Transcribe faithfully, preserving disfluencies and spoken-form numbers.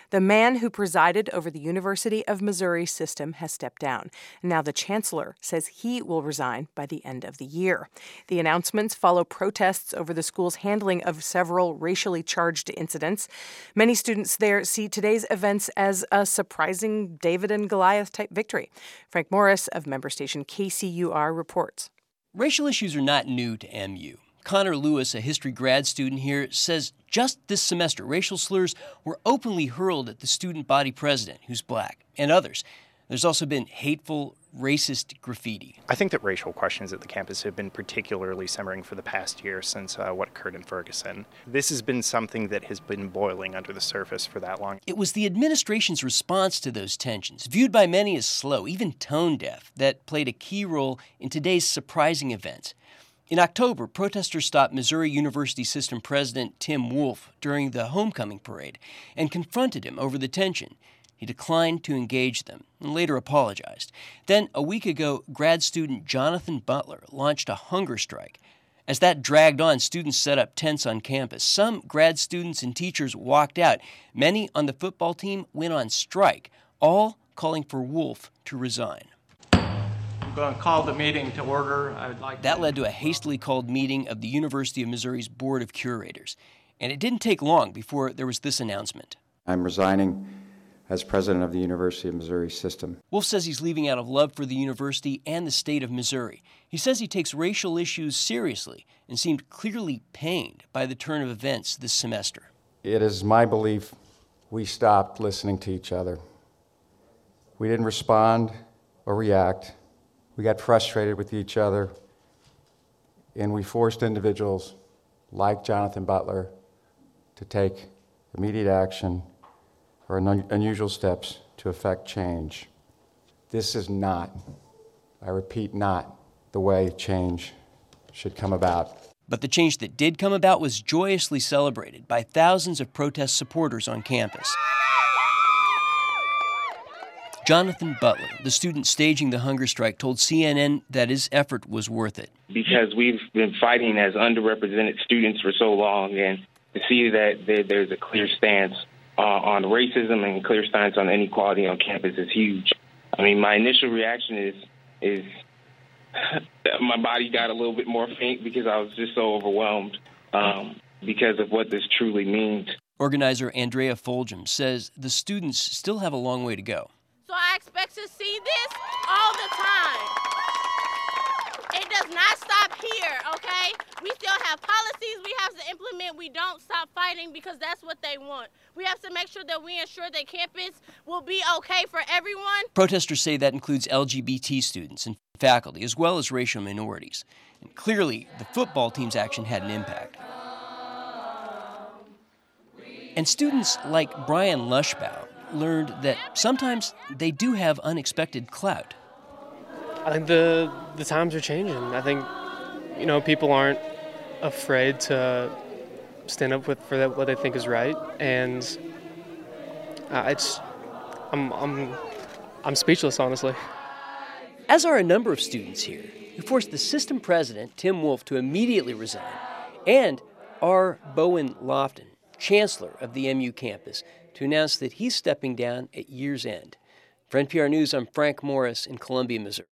The man who presided over the University of Missouri system has stepped down. Now the chancellor says he will resign by the end of the year. The announcements follow protests over the school's handling of several racially charged incidents. Many students there see today's events as a surprising David and Goliath type victory. Frank Morris of member station K C U R reports. Racial issues are not new to M U. Connor Lewis, a history grad student here, says just this semester, racial slurs were openly hurled at the student body president, who's black, and others. There's also been hateful, racist graffiti. I think that racial questions at the campus have been particularly simmering for the past year since uh, what occurred in Ferguson. This has been something that has been boiling under the surface for that long. It was the administration's response to those tensions, viewed by many as slow, even tone-deaf, that played a key role in today's surprising events. In October, protesters stopped Missouri University System President Tim Wolf during the homecoming parade and confronted him over the tension. He declined to engage them and later apologized. Then, a week ago, grad student Jonathan Butler launched a hunger strike. As that dragged on, students set up tents on campus. Some grad students and teachers walked out. Many on the football team went on strike, all calling for Wolf to resign. I'm going to call the meeting to order. I would like That to... led to a hastily called meeting of the University of Missouri's Board of Curators. And it didn't take long before there was this announcement. I'm resigning as president of the University of Missouri System. Wolf says he's leaving out of love for the university and the state of Missouri. He says he takes racial issues seriously and seemed clearly pained by the turn of events this semester. It is my belief we stopped listening to each other. We didn't respond or react. We got frustrated with each other, and we forced individuals like Jonathan Butler to take immediate action or un- unusual steps to effect change. This is not, I repeat, not the way change should come about. But the change that did come about was joyously celebrated by thousands of protest supporters on campus. Jonathan Butler, the student staging the hunger strike, told C N N that his effort was worth it. Because we've been fighting as underrepresented students for so long, and to see that there, there's a clear stance uh, on racism and clear stance on inequality on campus is huge. I mean, my initial reaction is is my body got a little bit more faint because I was just so overwhelmed um, because of what this truly means. Organizer Andrea Fulgham says the students still have a long way to go. So I expect to see this all the time. It does not stop here, okay? We still have policies we have to implement. We don't stop fighting because that's what they want. We have to make sure that we ensure that campus will be okay for everyone. Protesters say that includes L G B T students and faculty, as well as racial minorities. And clearly, the football team's action had an impact. And students like Brian Lushbaugh learned that sometimes they do have unexpected clout. I think the the times are changing. I think, you know, people aren't afraid to stand up with for that, what they think is right, and uh, it's I'm I'm I'm speechless, honestly. As are a number of students here, who forced the system president, Tim Wolf, to immediately resign, and R. Bowen Lofton, chancellor of the M U campus, to announce that he's stepping down at year's end. For N P R News, I'm Frank Morris in Columbia, Missouri.